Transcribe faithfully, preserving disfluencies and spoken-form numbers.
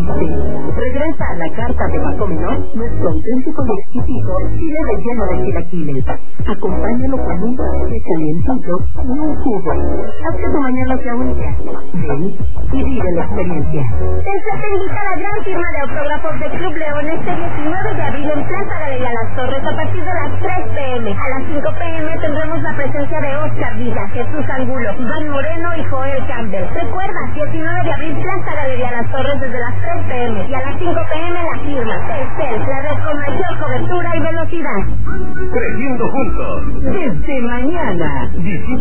Sí, regresa a la carta de Macominó nuestro auténtico y exquisito chile relleno de chilaquiles. Acompáñalo con un café calientito y un jugo. Haz que tu mañana sea única. Ven y vive la experiencia. Desde te invita a la gran firma de autógrafos de Club León este diecinueve de abril en Plaza Galería Las Torres a partir de las tres pe eme. A las cinco pe eme tendremos la presencia de Oscar Villa, Jesús Angulo, Iván Moreno y Joel Campbell. Recuerda, diecinueve de abril Plaza Galería Las Torres desde las tres pe eme y a las cinco pe eme la firma. Telcel, la red con mayor cobertura y velocidad. Creciendo juntos. Desde mañana.